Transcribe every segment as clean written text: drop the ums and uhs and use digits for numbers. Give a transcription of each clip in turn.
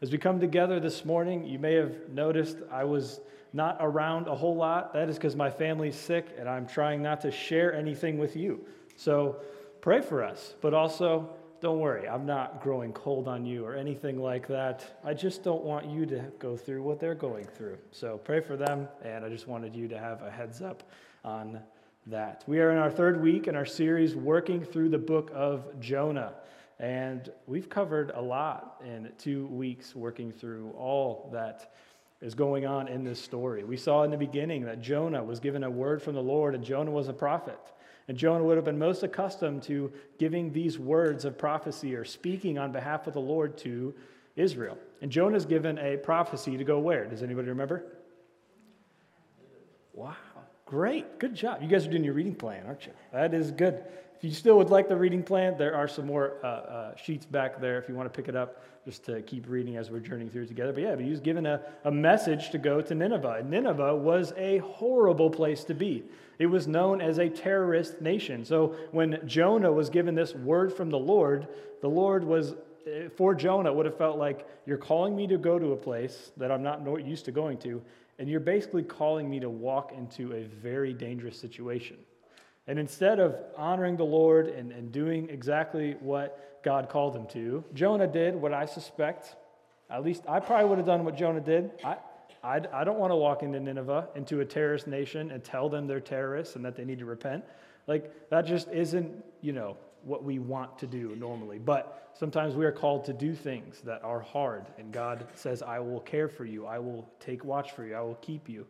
As we come together this morning, you may have noticed I was not around a whole lot. That is because my family's sick and I'm trying not to share anything with you. So pray for us, but also don't worry, I'm not growing cold on you or anything like that. I just don't want you to go through what they're going through. So pray for them, and I just wanted you to have a heads up on that. We are in our third week in our series working through the book of Jonah. And we've covered a lot in 2 weeks working through all that is going on in this story. We saw in the beginning that Jonah was given a word from the Lord, and Jonah was a prophet. And Jonah would have been most accustomed to giving these words of prophecy or speaking on behalf of the Lord to Israel. And Jonah's given a prophecy to go where? Does anybody remember? Wow, great, good job. You guys are doing your reading plan, aren't you? That is good. If you still would like the reading plan, there are some more sheets back there if you want to pick it up, just to keep reading as we're journeying through it together. But he was given a message to go to Nineveh. And Nineveh was a horrible place to be. It was known as a terrorist nation. So when Jonah was given this word from the Lord was, for Jonah, would have felt like, you're calling me to go to a place that I'm not used to going to, and you're basically calling me to walk into a very dangerous situation. And instead of honoring the Lord and doing exactly what God called him to, Jonah did what I suspect, at least I probably would have done what Jonah did. I don't want to walk into Nineveh, into a terrorist nation, and tell them they're terrorists and that they need to repent. Like, that just isn't, what we want to do normally. But sometimes we are called to do things that are hard, and God says, I will care for you, I will take watch for you, I will keep you.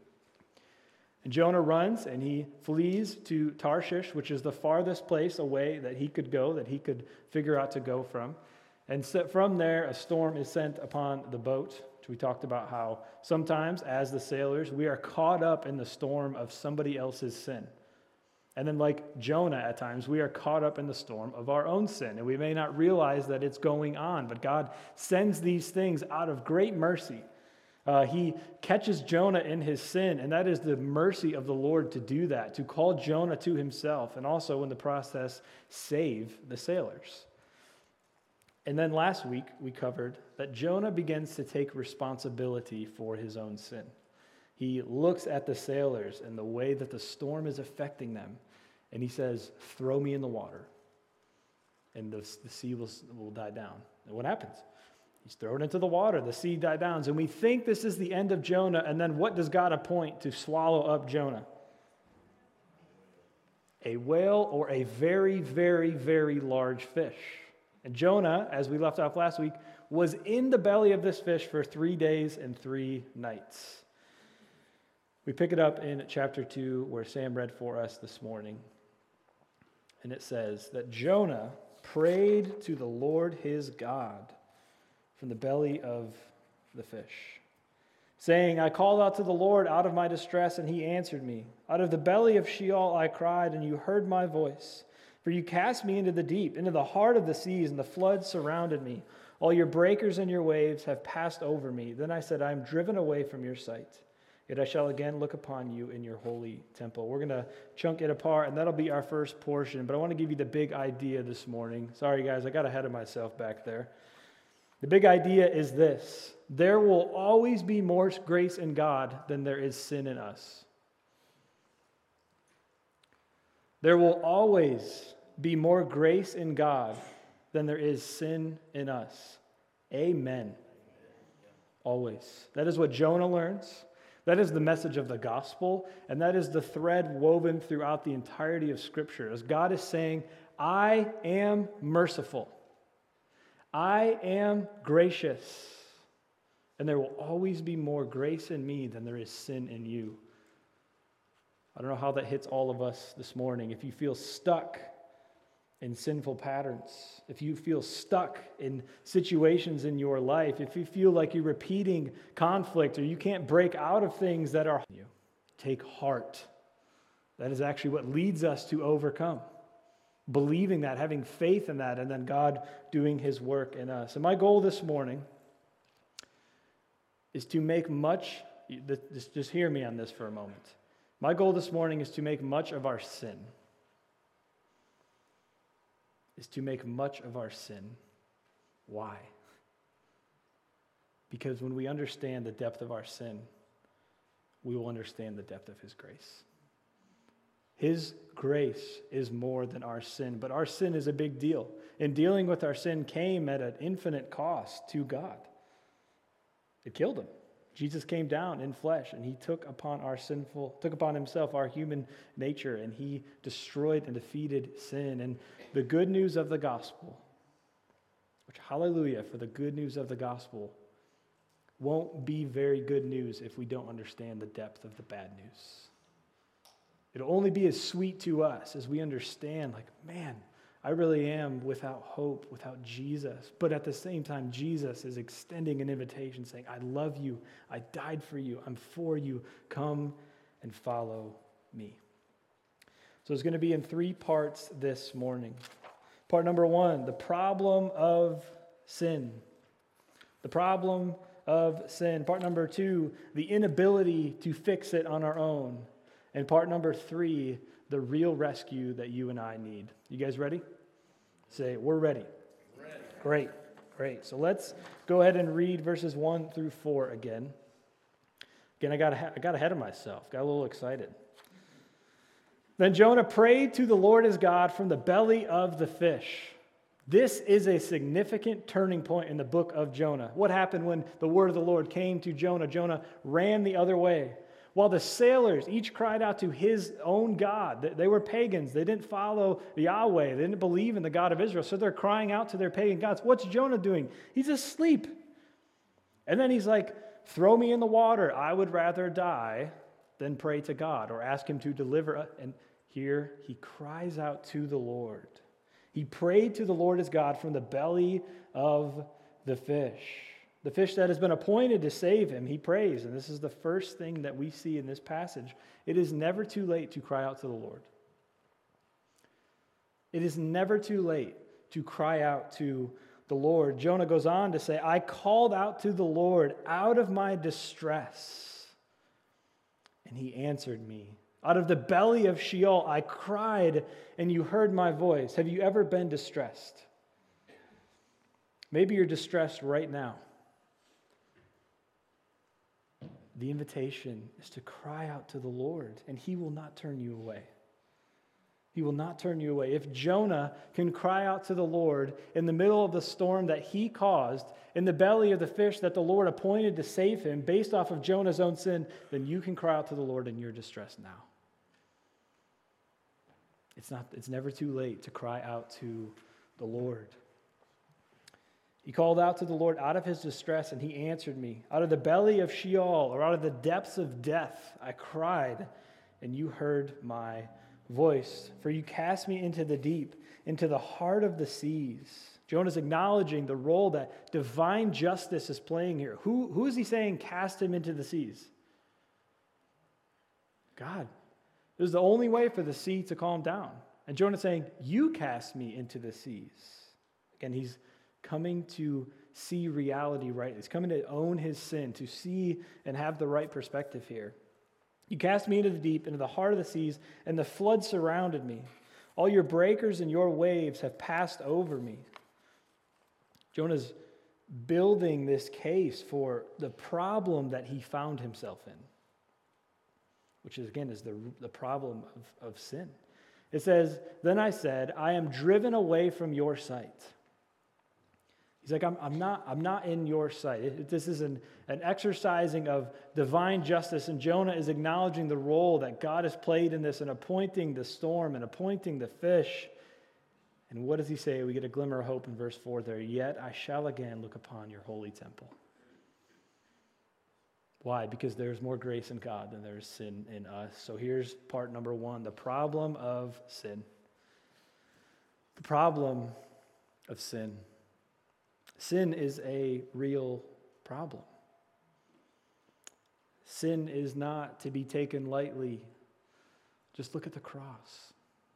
And Jonah runs and he flees to Tarshish, which is the farthest place away that he could go, that he could figure out to go from. And from there, a storm is sent upon the boat, which we talked about how sometimes, as the sailors, we are caught up in the storm of somebody else's sin. And then, like Jonah at times, we are caught up in the storm of our own sin. And we may not realize that it's going on, but God sends these things out of great mercy. He catches Jonah in his sin, and that is the mercy of the Lord to do that, to call Jonah to himself, and also in the process save the sailors. And then last week we covered that Jonah begins to take responsibility for his own sin. He looks at the sailors and the way that the storm is affecting them, and he says, throw me in the water, and the sea will die down. And what happens? He's thrown into the water, the sea died down, and we think this is the end of Jonah, and then what does God appoint to swallow up Jonah? A whale or a very, very, very large fish. And Jonah, as we left off last week, was in the belly of this fish for 3 days and 3 nights. We pick it up in chapter 2, where Sam read for us this morning. And it says that Jonah prayed to the Lord his God from the belly of the fish, saying, I called out to the Lord out of my distress, and he answered me. Out of the belly of Sheol I cried, and you heard my voice. For you cast me into the deep, into the heart of the seas, and the floods surrounded me. All your breakers and your waves have passed over me. Then I said, I am driven away from your sight. Yet I shall again look upon you in your holy temple. We're going to chunk it apart, and that'll be our first portion. But I want to give you the big idea this morning. Sorry, guys, I got ahead of myself back there. The big idea is this: there will always be more grace in God than there is sin in us. There will always be more grace in God than there is sin in us. Amen. Always. That is what Jonah learns. That is the message of the gospel, and that is the thread woven throughout the entirety of Scripture, as God is saying, I am merciful. I am gracious, and there will always be more grace in me than there is sin in you. I don't know how that hits all of us this morning. If you feel stuck in sinful patterns, if you feel stuck in situations in your life, if you feel like you're repeating conflict or you can't break out of things that are you, take heart. That is actually what leads us to overcome. Believing that, having faith in that, and then God doing his work in us. And my goal this morning is to make much, just hear me on this for a moment. My goal this morning is to make much of our sin. Why? Because when we understand the depth of our sin, we will understand the depth of his grace. His grace is more than our sin, but our sin is a big deal. And dealing with our sin came at an infinite cost to God. It killed him. Jesus came down in flesh, and he took upon himself our human nature, and he destroyed and defeated sin. And the good news of the gospel, which hallelujah for the good news of the gospel, won't be very good news if we don't understand the depth of the bad news. It'll only be as sweet to us as we understand, like, man, I really am without hope, without Jesus. But at the same time, Jesus is extending an invitation saying, I love you. I died for you. I'm for you. Come and follow me. So it's going to be in 3 parts this morning. Part number 1, the problem of sin. The problem of sin. Part number 2, the inability to fix it on our own. And part number 3, the real rescue that you and I need. You guys ready? Say, we're ready. Ready. Great. So let's go ahead and read verses 1 through 4 again. Again, I got ahead of myself. Got a little excited. Then Jonah prayed to the Lord his God from the belly of the fish. This is a significant turning point in the book of Jonah. What happened when the word of the Lord came to Jonah? Jonah ran the other way. While the sailors each cried out to his own God. They were pagans. They didn't follow Yahweh. They didn't believe in the God of Israel. So they're crying out to their pagan gods. What's Jonah doing? He's asleep. And then he's like, throw me in the water. I would rather die than pray to God or ask him to deliver. And here he cries out to the Lord. He prayed to the Lord his God from the belly of the fish. The fish that has been appointed to save him, he prays. And this is the first thing that we see in this passage. It is never too late to cry out to the Lord. It is never too late to cry out to the Lord. Jonah goes on to say, I called out to the Lord out of my distress, and he answered me. Out of the belly of Sheol I cried, and you heard my voice. Have you ever been distressed? Maybe you're distressed right now. The invitation is to cry out to the Lord, and he will not turn you away. He will not turn you away. If Jonah can cry out to the Lord in the middle of the storm that he caused, in the belly of the fish that the Lord appointed to save him based off of Jonah's own sin, then you can cry out to the Lord in your distress now. It's never too late to cry out to the Lord. He called out to the Lord out of his distress, and he answered me. Out of the belly of Sheol, or out of the depths of death, I cried, and you heard my voice. For you cast me into the deep, into the heart of the seas. Jonah's acknowledging the role that divine justice is playing here. Who is he saying cast him into the seas? God. This is the only way for the sea to calm down. And Jonah's saying, you cast me into the seas. Again, he's coming to see reality right. He's coming to own his sin, to see and have the right perspective here. You cast me into the deep, into the heart of the seas, and the flood surrounded me. All your breakers and your waves have passed over me. Jonah's building this case for the problem that he found himself in, which is, again, is the problem of sin. It says, then I said, I am driven away from your sight. He's like, I'm not in your sight. This is an exercising of divine justice, and Jonah is acknowledging the role that God has played in this and appointing the storm and appointing the fish. And what does he say? We get a glimmer of hope in verse 4 there. Yet I shall again look upon your holy temple. Why? Because there's more grace in God than there is sin in us. So here's part number 1, the problem of sin. The problem of sin. Sin is a real problem. Sin is not to be taken lightly. Just look at the cross.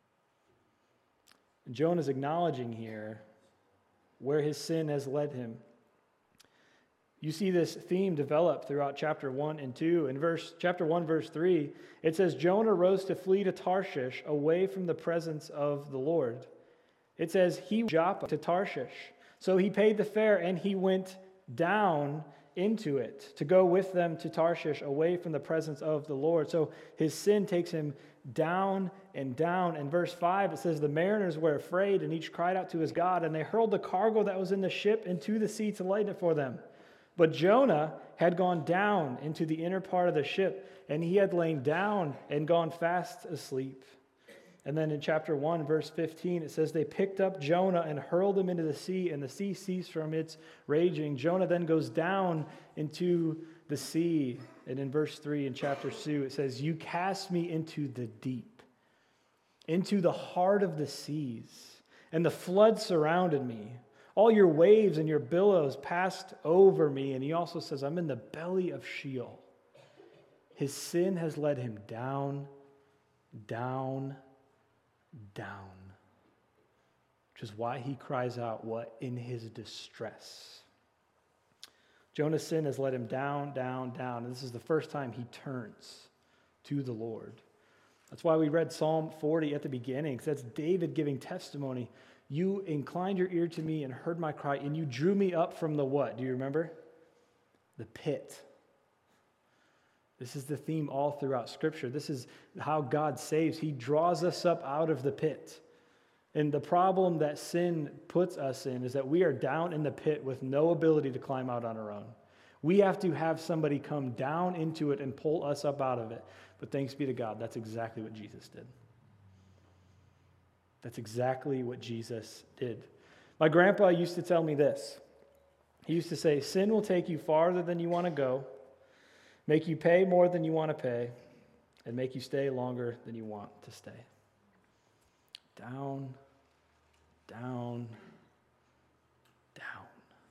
And Jonah's acknowledging here where his sin has led him. You see this theme develop throughout chapter 1 and 2. In chapter 1, verse 3, it says, Jonah rose to flee to Tarshish away from the presence of the Lord. It says, he went to Joppa to Tarshish. So he paid the fare and he went down into it, to go with them to Tarshish away from the presence of the Lord. So his sin takes him down and down. In verse 5, it says, the mariners were afraid, and each cried out to his God, and they hurled the cargo that was in the ship into the sea to lighten it for them. But Jonah had gone down into the inner part of the ship, and he had lain down and gone fast asleep. And then in chapter 1, verse 15, it says, they picked up Jonah and hurled him into the sea, and the sea ceased from its raging. Jonah then goes down into the sea. And in verse 3 in chapter 2, it says, you cast me into the deep, into the heart of the seas, and the flood surrounded me. All your waves and your billows passed over me. And he also says, I'm in the belly of Sheol. His sin has led him down, down, down. Which is why he cries out, what? In his distress. Jonah's sin has led him down, down, down. And this is the first time he turns to the Lord. That's why we read Psalm 40 at the beginning. That's David giving testimony. You inclined your ear to me and heard my cry, and you drew me up from the what? Do you remember? The pit. This is the theme all throughout Scripture. This is how God saves. He draws us up out of the pit. And the problem that sin puts us in is that we are down in the pit with no ability to climb out on our own. We have to have somebody come down into it and pull us up out of it. But thanks be to God, that's exactly what Jesus did. That's exactly what Jesus did. My grandpa used to tell me this. He used to say, sin will take you farther than you want to go, make you pay more than you want to pay, and make you stay longer than you want to stay. Down, down, down.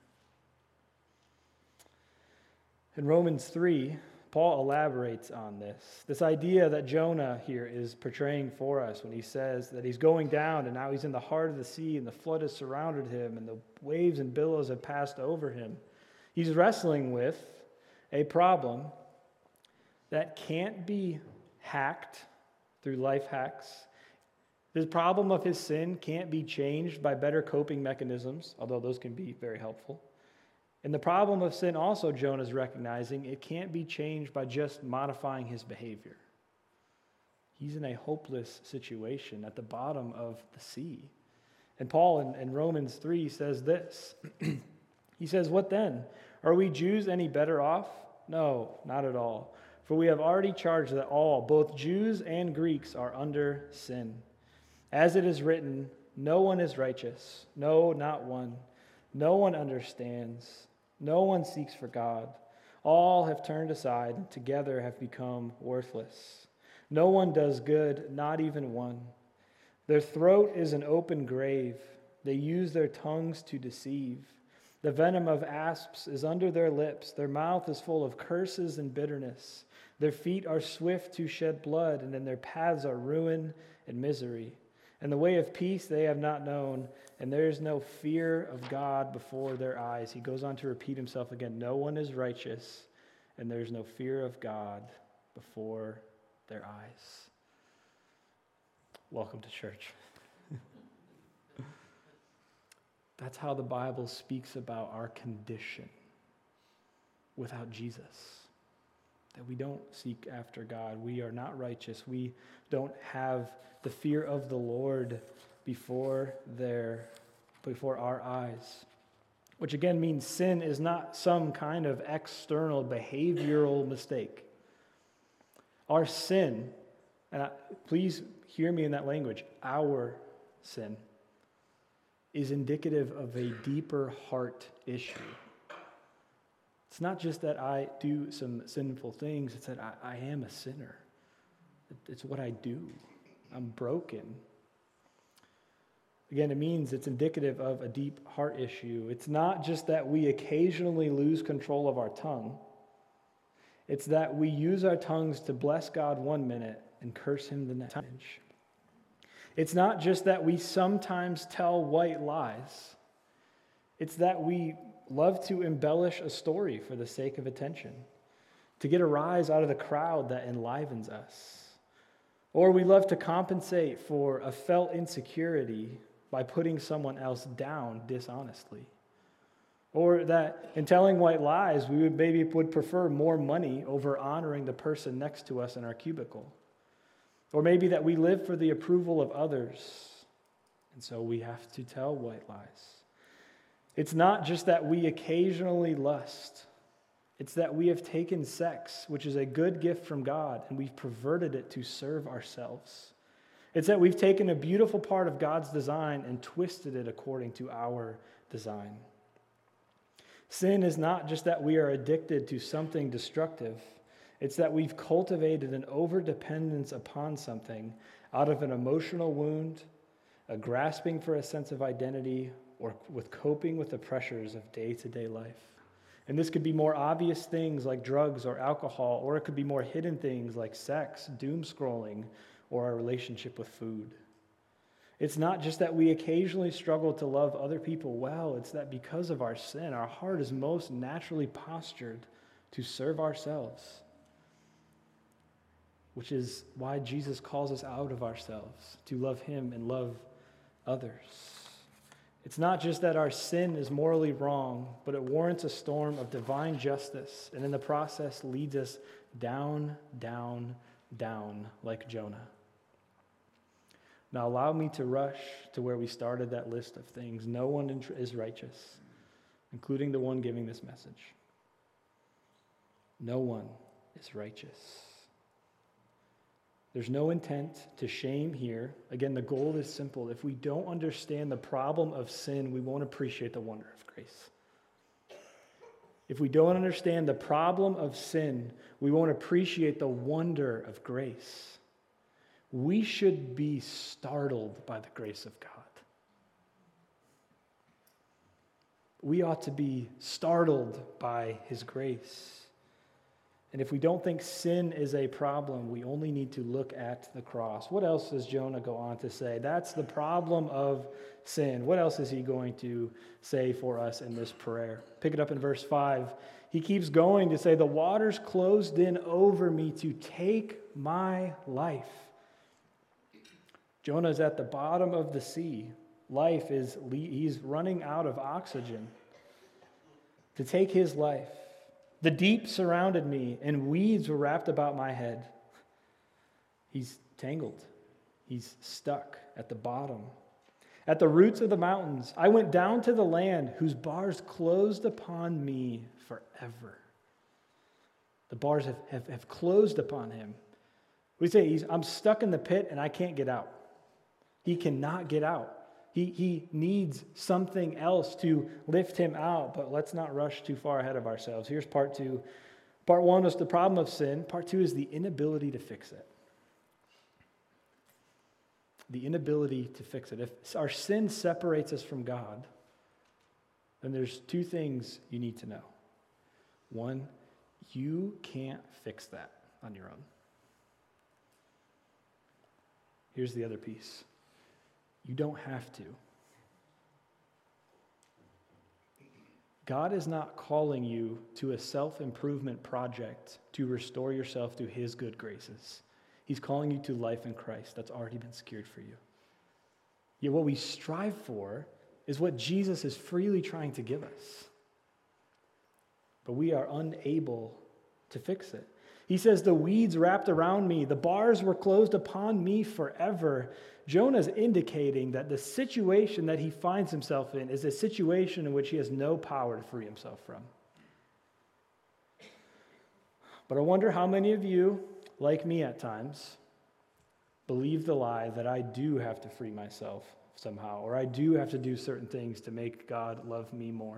In Romans 3, Paul elaborates on this idea that Jonah here is portraying for us when he says that he's going down and now he's in the heart of the sea and the flood has surrounded him and the waves and billows have passed over him. He's wrestling with a problem that can't be hacked through life hacks. The problem of his sin can't be changed by better coping mechanisms, although those can be very helpful. And the problem of sin also, Jonah's recognizing, it can't be changed by just modifying his behavior. He's in a hopeless situation at the bottom of the sea. And Paul in Romans 3 says this. He says, what then? Are we Jews any better off? No, not at all. For we have already charged that all, both Jews and Greeks, are under sin. As it is written, no one is righteous, no, not one. No one understands. No one seeks for God. All have turned aside, and together have become worthless. No one does good, not even one. Their throat is an open grave. They use their tongues to deceive. The venom of asps is under their lips. Their mouth is full of curses and bitterness. Their feet are swift to shed blood, and in their paths are ruin and misery. And the way of peace they have not known, and there is no fear of God before their eyes. He goes on to repeat himself again. No one is righteous, and there is no fear of God before their eyes. Welcome to church. That's how the Bible speaks about our condition without Jesus. That we don't seek after God. We are not righteous. We don't have the fear of the Lord before our eyes. Which again means sin is not some kind of external behavioral mistake. Our sin, and please hear me in that language, our sin is indicative of a deeper heart issue. It's not just that I do some sinful things, it's that I am a sinner. It's what I do. I'm broken. Again, it means it's indicative of a deep heart issue. It's not just that we occasionally lose control of our tongue. It's that we use our tongues to bless God one minute and curse him the next. It's not just that we sometimes tell white lies. It's that we love to embellish a story for the sake of attention, to get a rise out of the crowd that enlivens us. Or we love to compensate for a felt insecurity by putting someone else down dishonestly. Or that in telling white lies, we would prefer more money over honoring the person next to us in our cubicle. Or maybe that we live for the approval of others, and so we have to tell white lies. It's not just that we occasionally lust. It's that we have taken sex, which is a good gift from God, and we've perverted it to serve ourselves. It's that we've taken a beautiful part of God's design and twisted it according to our design. Sin is not just that we are addicted to something destructive. It's that we've cultivated an overdependence upon something out of an emotional wound, a grasping for a sense of identity, or with coping with the pressures of day-to-day life. And this could be more obvious things like drugs or alcohol, or it could be more hidden things like sex, doom scrolling, or our relationship with food. It's not just that we occasionally struggle to love other people well, it's that because of our sin, our heart is most naturally postured to serve ourselves, which is why Jesus calls us out of ourselves, to love him and love others. It's not just that our sin is morally wrong, but it warrants a storm of divine justice, and in the process leads us down, down, down like Jonah. Now allow me to rush to where we started that list of things. No one is righteous, including the one giving this message. No one is righteous. There's no intent to shame here. Again, the goal is simple. If we don't understand the problem of sin, we won't appreciate the wonder of grace. If we don't understand the problem of sin, we won't appreciate the wonder of grace. We should be startled by the grace of God. We ought to be startled by his grace. And if we don't think sin is a problem, we only need to look at the cross. What else does Jonah go on to say? That's the problem of sin. What else is he going to say for us in this prayer? Pick it up in verse 5. He keeps going to say, "The waters closed in over me to take my life." Jonah is at the bottom of the sea. He's running out of oxygen to take his life. The deep surrounded me, and weeds were wrapped about my head. He's tangled. He's stuck at the bottom. At the roots of the mountains, I went down to the land whose bars closed upon me forever. The bars have closed upon him. We say, I'm stuck in the pit and I can't get out. He cannot get out. He needs something else to lift him out, but let's not rush too far ahead of ourselves. Here's part 2. Part 1 was the problem of sin. Part 2 is the inability to fix it. The inability to fix it. If our sin separates us from God, then there's 2 things you need to know. 1, you can't fix that on your own. Here's the other piece. You don't have to. God is not calling you to a self-improvement project to restore yourself to his good graces. He's calling you to life in Christ that's already been secured for you. Yet what we strive for is what Jesus is freely trying to give us. But we are unable to fix it. He says, the weeds wrapped around me, the bars were closed upon me forever. Jonah's indicating that the situation that he finds himself in is a situation in which he has no power to free himself from. But I wonder how many of you, like me at times, believe the lie that I do have to free myself somehow, or I do have to do certain things to make God love me more.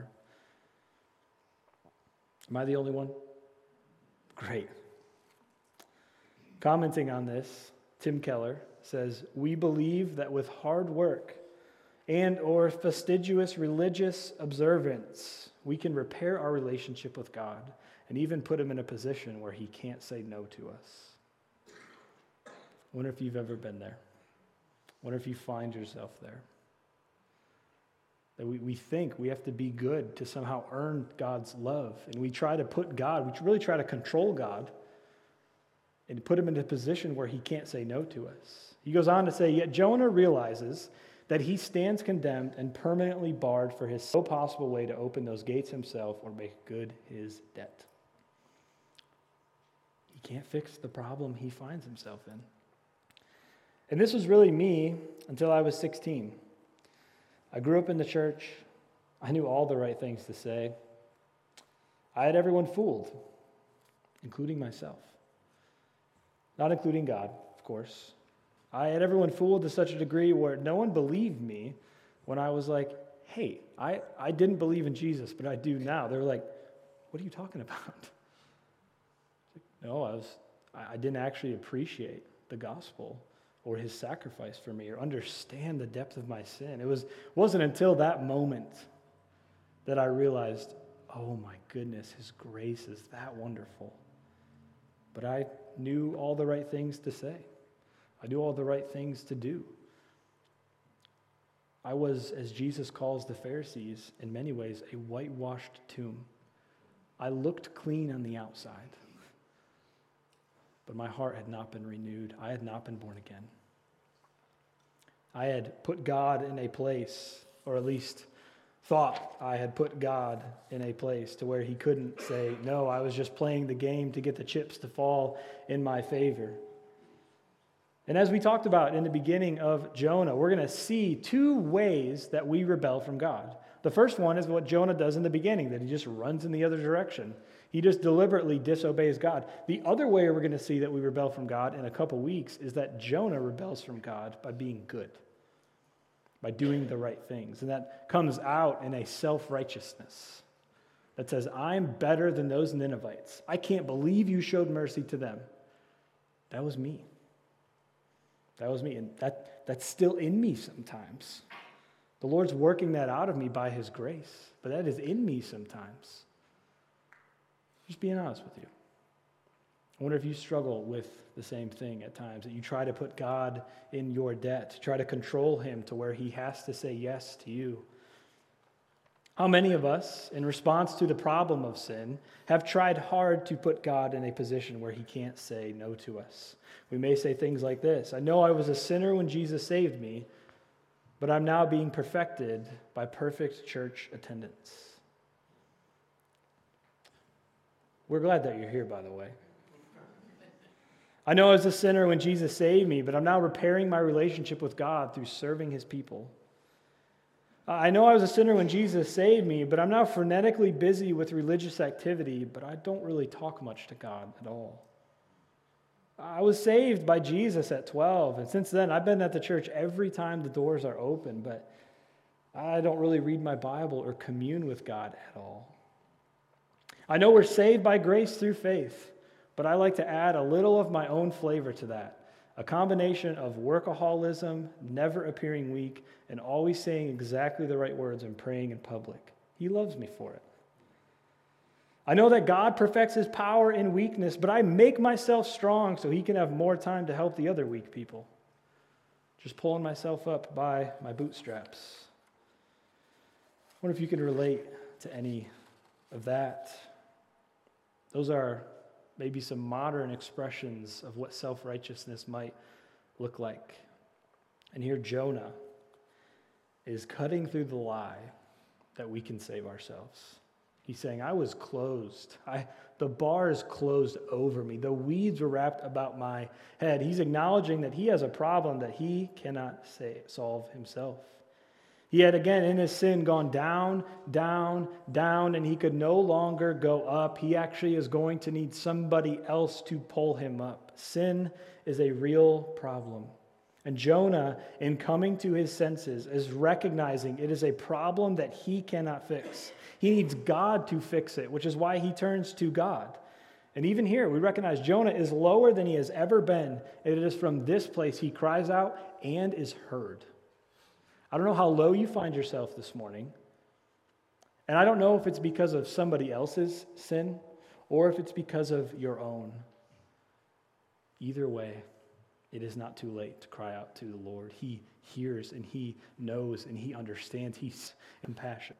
Am I the only one? Great. Commenting on this, Tim Keller says, we believe that with hard work and or fastidious religious observance, we can repair our relationship with God and even put him in a position where he can't say no to us. I wonder if you've ever been there. I wonder if you find yourself there. That we think we have to be good to somehow earn God's love. And we try to we really try to control God and put him in a position where he can't say no to us. He goes on to say, yet Jonah realizes that he stands condemned and permanently barred for his so possible way to open those gates himself or make good his debt. He can't fix the problem he finds himself in. And this was really me until I was 16. I grew up in the church. I knew all the right things to say. I had everyone fooled, including myself. Not including God, of course. I had everyone fooled to such a degree where no one believed me when I was like, hey, I didn't believe in Jesus, but I do now. They were like, what are you talking about? No, I didn't actually appreciate the gospel or his sacrifice for me or understand the depth of my sin. It wasn't until that moment that I realized, oh my goodness, his grace is that wonderful. But I knew all the right things to say. I knew all the right things to do. I was, as Jesus calls the Pharisees, in many ways, a whitewashed tomb. I looked clean on the outside, but my heart had not been renewed. I had not been born again. I had put God in a place, or at least thought I had put God in a place to where he couldn't say, no, I was just playing the game to get the chips to fall in my favor. And as we talked about in the beginning of Jonah, we're going to see two ways that we rebel from God. The first one is what Jonah does in the beginning, that he just runs in the other direction. He just deliberately disobeys God. The other way we're going to see that we rebel from God in a couple weeks is that Jonah rebels from God by being good, by doing the right things. And that comes out in a self-righteousness that says, I'm better than those Ninevites. I can't believe you showed mercy to them. That was me. That was me. And that's still in me sometimes. The Lord's working that out of me by his grace. But that is in me sometimes. Just being honest with you. I wonder if you struggle with the same thing at times, that you try to put God in your debt, try to control him to where he has to say yes to you. How many of us, in response to the problem of sin, have tried hard to put God in a position where he can't say no to us? We may say things like this: I know I was a sinner when Jesus saved me, but I'm now being perfected by perfect church attendance. We're glad that you're here, by the way. I know I was a sinner when Jesus saved me, but I'm now repairing my relationship with God through serving his people. I know I was a sinner when Jesus saved me, but I'm now frenetically busy with religious activity, but I don't really talk much to God at all. I was saved by Jesus at 12, and since then I've been at the church every time the doors are open, but I don't really read my Bible or commune with God at all. I know we're saved by grace through faith, but I like to add a little of my own flavor to that. A combination of workaholism, never appearing weak, and always saying exactly the right words and praying in public. He loves me for it. I know that God perfects his power in weakness, but I make myself strong so he can have more time to help the other weak people. Just pulling myself up by my bootstraps. I wonder if you can relate to any of that. Those are maybe some modern expressions of what self-righteousness might look like. And here Jonah is cutting through the lie that we can save ourselves. He's saying, I was closed. The bar is closed over me. The weeds were wrapped about my head. He's acknowledging that he has a problem that he cannot solve himself. He had, again, in his sin, gone down, down, down, and he could no longer go up. He actually is going to need somebody else to pull him up. Sin is a real problem. And Jonah, in coming to his senses, is recognizing it is a problem that he cannot fix. He needs God to fix it, which is why he turns to God. And even here, we recognize Jonah is lower than he has ever been. It is from this place he cries out and is heard. I don't know how low you find yourself this morning, and I don't know if it's because of somebody else's sin or if it's because of your own. Either way, it is not too late to cry out to the Lord. He hears and he knows and he understands. He's compassionate.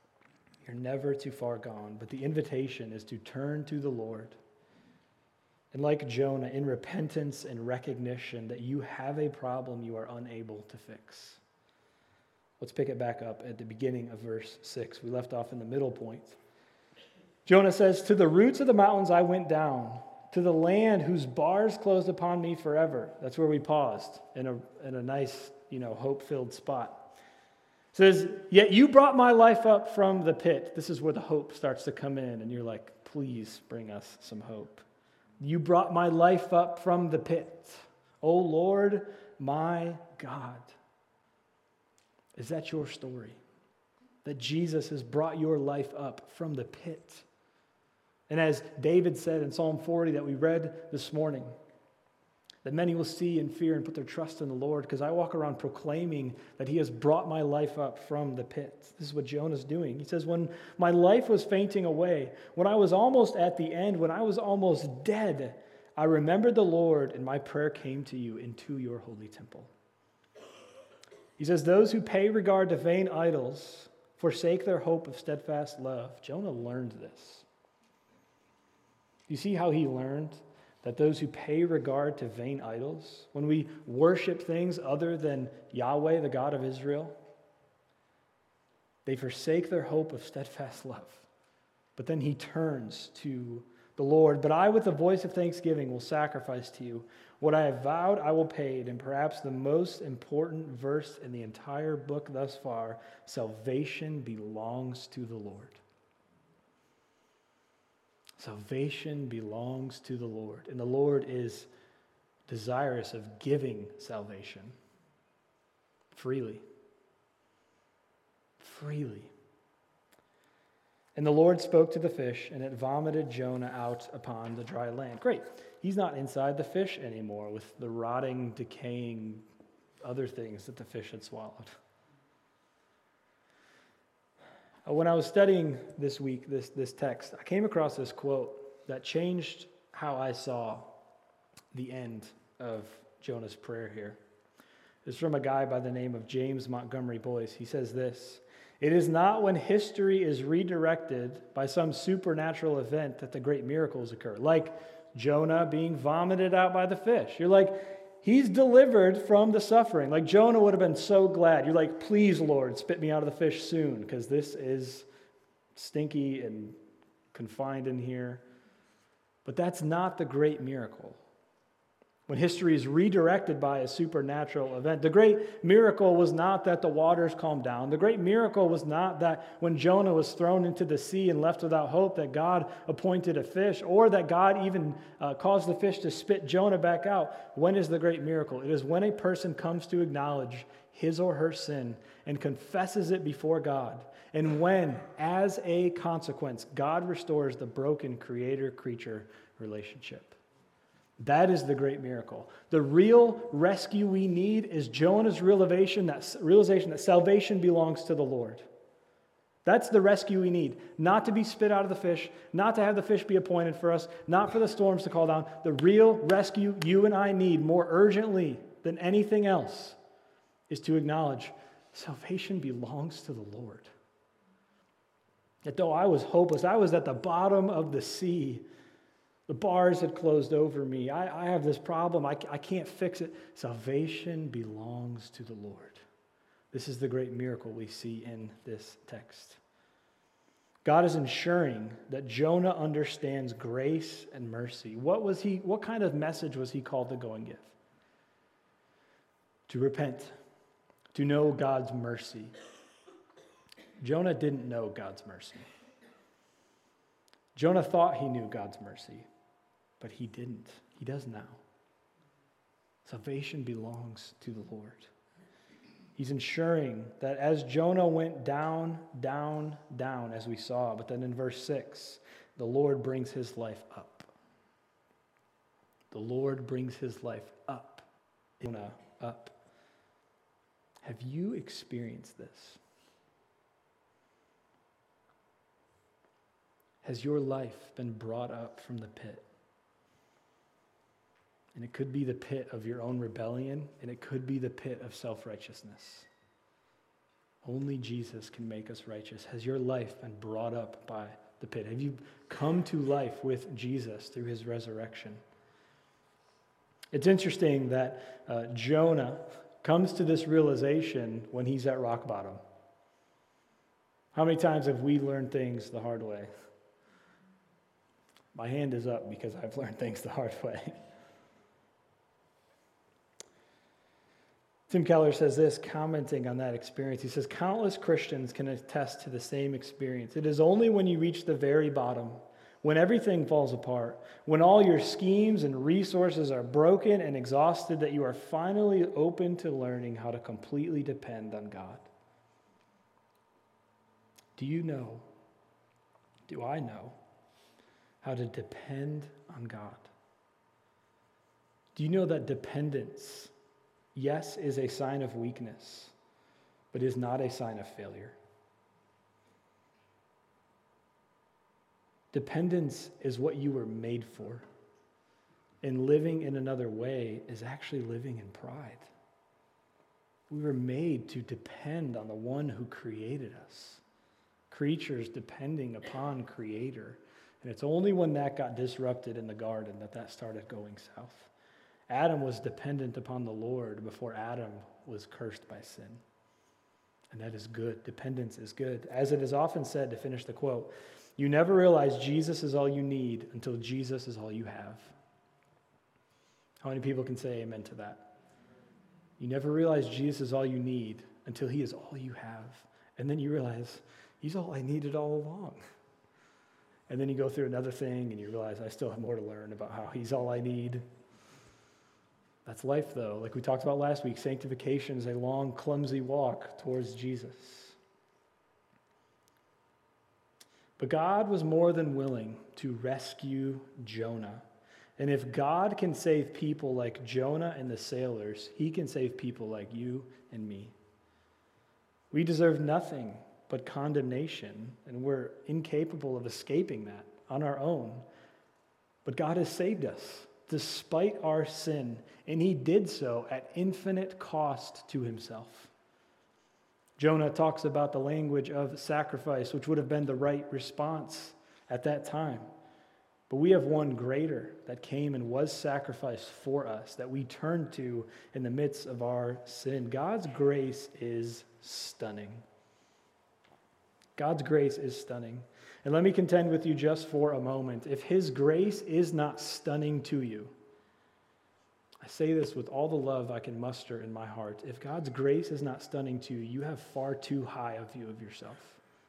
You're never too far gone, but the invitation is to turn to the Lord And like Jonah, in repentance and recognition that you have a problem you are unable to fix. Let's pick it back up at the beginning of verse 6. We left off in the middle point. Jonah says, "To the roots of the mountains I went down, to the land whose bars closed upon me forever." That's where we paused in a nice, hope-filled spot. It says, "Yet you brought my life up from the pit." This is where the hope starts to come in, and you're like, please bring us some hope. "You brought my life up from the pit, O Lord, my God." Is that your story? That Jesus has brought your life up from the pit? And as David said in Psalm 40 that we read this morning, that many will see and fear and put their trust in the Lord, because I walk around proclaiming that he has brought my life up from the pit. This is what Jonah's doing. He says, when my life was fainting away, when I was almost at the end, when I was almost dead, I remembered the Lord, and my prayer came to you into your holy temple. He says, those who pay regard to vain idols forsake their hope of steadfast love. Jonah learned this. You see how he learned that those who pay regard to vain idols, when we worship things other than Yahweh, the God of Israel, they forsake their hope of steadfast love. But then he turns to the Lord. "But I, with the voice of thanksgiving, will sacrifice to you. What I have vowed, I will pay." And perhaps the most important verse in the entire book thus far, salvation belongs to the Lord. Salvation belongs to the Lord. And the Lord is desirous of giving salvation freely. Freely. "And the Lord spoke to the fish, and it vomited Jonah out upon the dry land." Great. He's not inside the fish anymore with the rotting, decaying other things that the fish had swallowed. When I was studying this week, this text, I came across this quote that changed how I saw the end of Jonah's prayer here. It's from a guy by the name of James Montgomery Boyce. He says this: "It is not when history is redirected by some supernatural event that the great miracles occur." Like Jonah being vomited out by the fish. You're like, he's delivered from the suffering. Like Jonah would have been so glad. You're like, please, Lord, spit me out of the fish soon, because this is stinky and confined in here. But that's not the great miracle. When history is redirected by a supernatural event, the great miracle was not that the waters calmed down. The great miracle was not that when Jonah was thrown into the sea and left without hope, that God appointed a fish, or that God even caused the fish to spit Jonah back out. When is the great miracle? It is when a person comes to acknowledge his or her sin and confesses it before God. And when, as a consequence, God restores the broken creator-creature relationship. That is the great miracle. The real rescue we need is Jonah's realization that salvation belongs to the Lord. That's the rescue we need. Not to be spit out of the fish, not to have the fish be appointed for us, not for the storms to call down. The real rescue you and I need more urgently than anything else is to acknowledge salvation belongs to the Lord. That though I was hopeless, I was at the bottom of the sea, the bars had closed over me. I have this problem. I can't fix it. Salvation belongs to the Lord. This is the great miracle we see in this text. God is ensuring that Jonah understands grace and mercy. What kind of message was he called to go and give? To repent, to know God's mercy. Jonah didn't know God's mercy. Jonah thought he knew God's mercy. But he didn't. He does now. Salvation belongs to the Lord. He's ensuring that as Jonah went down, down, down, as we saw, but then in verse 6, the Lord brings his life up. The Lord brings his life up. Jonah up. Have you experienced this? Has your life been brought up from the pit? And it could be the pit of your own rebellion, and it could be the pit of self-righteousness. Only Jesus can make us righteous. Has your life been brought up by the pit? Have you come to life with Jesus through his resurrection? It's interesting that Jonah comes to this realization when he's at rock bottom. How many times have we learned things the hard way? My hand is up because I've learned things the hard way. Tim Keller says this, commenting on that experience. He says, countless Christians can attest to the same experience. It is only when you reach the very bottom, when everything falls apart, when all your schemes and resources are broken and exhausted, that you are finally open to learning how to completely depend on God. Do you know, do I know, how to depend on God? Do you know that dependence, yes, is a sign of weakness, but is not a sign of failure? Dependence is what you were made for. And living in another way is actually living in pride. We were made to depend on the one who created us. Creatures depending upon Creator. And it's only when that got disrupted in the garden that started going south. Adam was dependent upon the Lord before Adam was cursed by sin. And that is good. Dependence is good. As it is often said, to finish the quote, you never realize Jesus is all you need until Jesus is all you have. How many people can say amen to that? You never realize Jesus is all you need until he is all you have. And then you realize he's all I needed all along. And then you go through another thing and you realize I still have more to learn about how he's all I need. That's life, though. Like we talked about last week, sanctification is a long, clumsy walk towards Jesus. But God was more than willing to rescue Jonah. And if God can save people like Jonah and the sailors, he can save people like you and me. We deserve nothing but condemnation, and we're incapable of escaping that on our own. But God has saved us despite our sin, and he did so at infinite cost to himself. Jonah talks about the language of sacrifice, which would have been the right response at that time. But we have one greater that came and was sacrificed for us, that we turn to in the midst of our sin. God's grace is stunning. God's grace is stunning. And let me contend with you just for a moment. If his grace is not stunning to you, I say this with all the love I can muster in my heart. If God's grace is not stunning to you, you have far too high a view of yourself.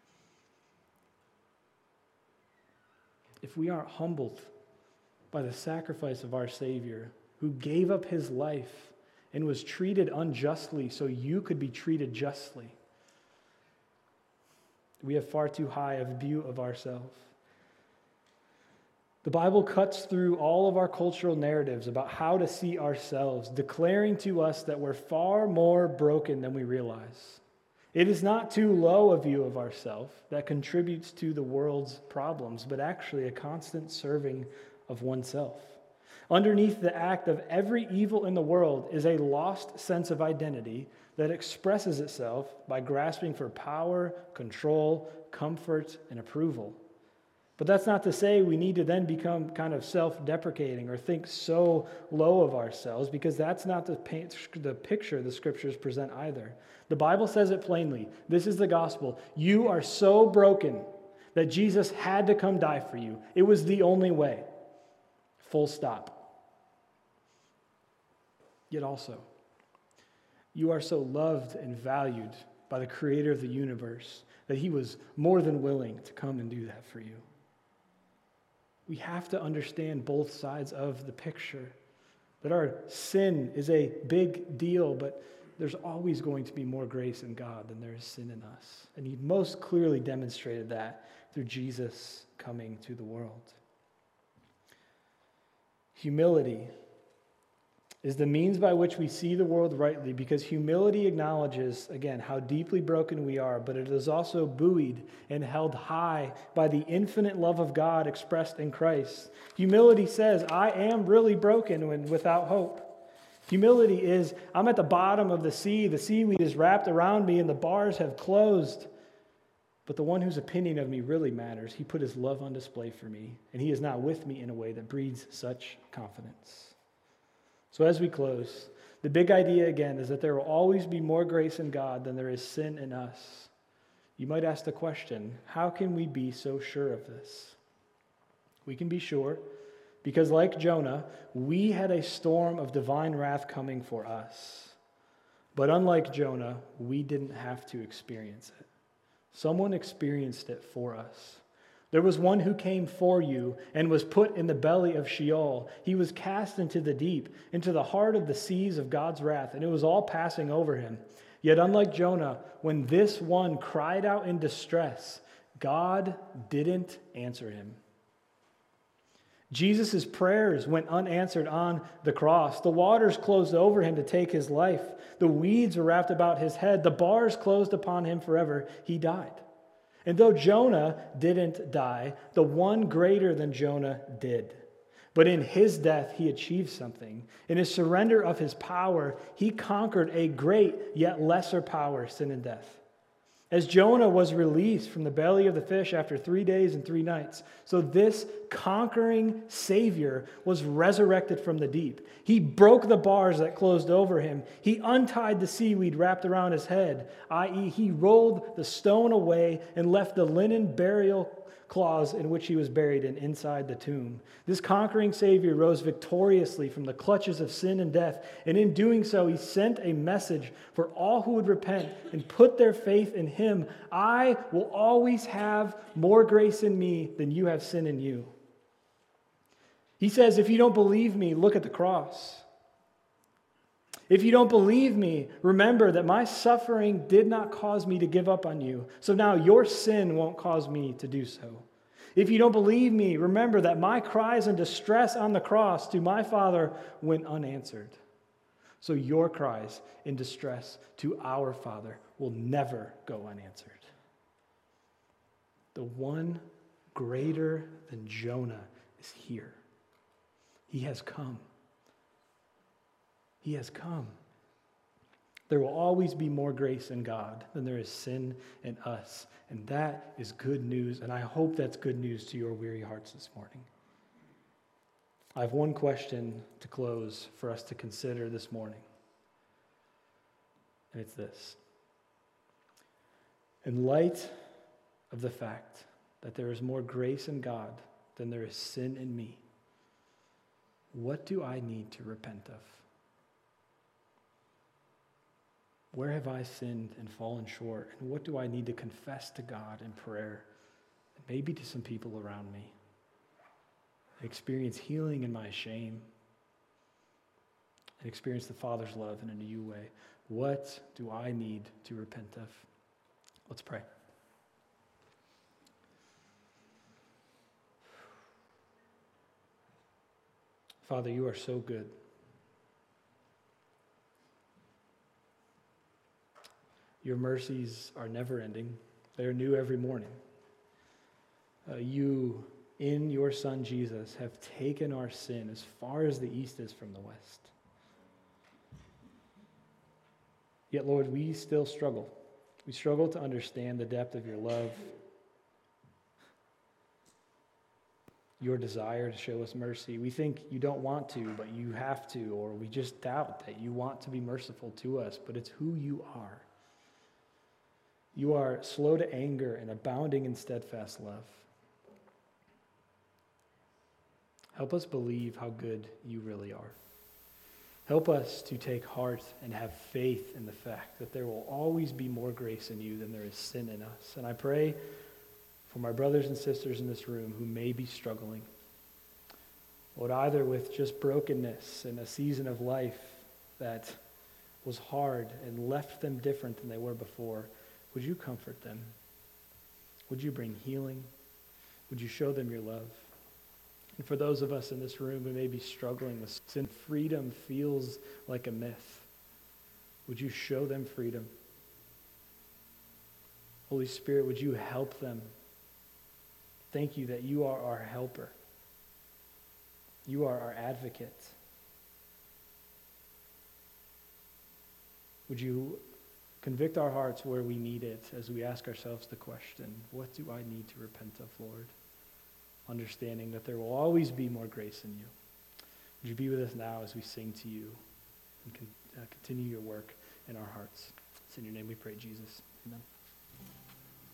If we aren't humbled by the sacrifice of our Savior, who gave up his life and was treated unjustly so you could be treated justly, we have far too high a view of ourselves. The Bible cuts through all of our cultural narratives about how to see ourselves, declaring to us that we're far more broken than we realize. It is not too low a view of ourselves that contributes to the world's problems, but actually a constant serving of oneself. Underneath the act of every evil in the world is a lost sense of identity that expresses itself by grasping for power, control, comfort, and approval. But that's not to say we need to then become kind of self-deprecating or think so low of ourselves, because that's not the picture the scriptures present either. The Bible says it plainly. This is the gospel. You are so broken that Jesus had to come die for you. It was the only way. Full stop. Yet also, you are so loved and valued by the creator of the universe that he was more than willing to come and do that for you. We have to understand both sides of the picture, that our sin is a big deal, but there's always going to be more grace in God than there is sin in us. And he most clearly demonstrated that through Jesus coming to the world. Humility is the means by which we see the world rightly, because humility acknowledges, again, how deeply broken we are, but it is also buoyed and held high by the infinite love of God expressed in Christ. Humility says, I am really broken and without hope. Humility is, I'm at the bottom of the seaweed is wrapped around me, and the bars have closed. But the one whose opinion of me really matters, he put his love on display for me, and he is not with me in a way that breeds such confidence. So as we close, the big idea again is that there will always be more grace in God than there is sin in us. You might ask the question, how can we be so sure of this? We can be sure because, like Jonah, we had a storm of divine wrath coming for us. But unlike Jonah, we didn't have to experience it. Someone experienced it for us. There was one who came for you and was put in the belly of Sheol. He was cast into the deep, into the heart of the seas of God's wrath, and it was all passing over him. Yet unlike Jonah, when this one cried out in distress, God didn't answer him. Jesus' prayers went unanswered on the cross. The waters closed over him to take his life. The weeds were wrapped about his head. The bars closed upon him forever. He died. And though Jonah didn't die, the one greater than Jonah did. But in his death, he achieved something. In his surrender of his power, he conquered a great yet lesser power, sin and death. As Jonah was released from the belly of the fish after 3 days and 3 nights, so this conquering Savior was resurrected from the deep. He broke the bars that closed over him. He untied the seaweed wrapped around his head, i.e., he rolled the stone away and left the linen burial cloths in which he was buried and inside the tomb. This conquering Savior rose victoriously from the clutches of sin and death, and in doing so, he sent a message for all who would repent and put their faith in him. I will always have more grace in me than you have sin in you. He says, if you don't believe me, look at the cross. If you don't believe me, remember that my suffering did not cause me to give up on you. So now your sin won't cause me to do so. If you don't believe me, remember that my cries in distress on the cross to my Father went unanswered. So your cries in distress to our Father will never go unanswered. The one greater than Jonah is here. He has come. He has come. There will always be more grace in God than there is sin in us. And that is good news, and I hope that's good news to your weary hearts this morning. I have one question to close for us to consider this morning. And it's this. In light of the fact that there is more grace in God than there is sin in me, what do I need to repent of? Where have I sinned and fallen short? And what do I need to confess to God in prayer? And maybe to some people around me. Experience healing in my shame. And experience the Father's love in a new way. What do I need to repent of? Let's pray. Father, you are so good. Your mercies are never ending. They are new every morning. You, in your Son Jesus, have taken our sin as far as the east is from the west. Yet, Lord, we still struggle. We struggle to understand the depth of your love, your desire to show us mercy. We think you don't want to, but you have to, or we just doubt that you want to be merciful to us, but it's who you are. You are slow to anger and abounding in steadfast love. Help us believe how good you really are. Help us to take heart and have faith in the fact that there will always be more grace in you than there is sin in us. And I pray for my brothers and sisters in this room who may be struggling, Lord, either with just brokenness in a season of life that was hard and left them different than they were before. Would you comfort them? Would you bring healing? Would you show them your love? And for those of us in this room who may be struggling with sin, freedom feels like a myth. Would you show them freedom? Holy Spirit, would you help them? Thank you that you are our helper. You are our advocate. Would you convict our hearts where we need it as we ask ourselves the question, what do I need to repent of, Lord? Understanding that there will always be more grace in you. Would you be with us now as we sing to you and continue your work in our hearts? It's in your name we pray, Jesus. Amen.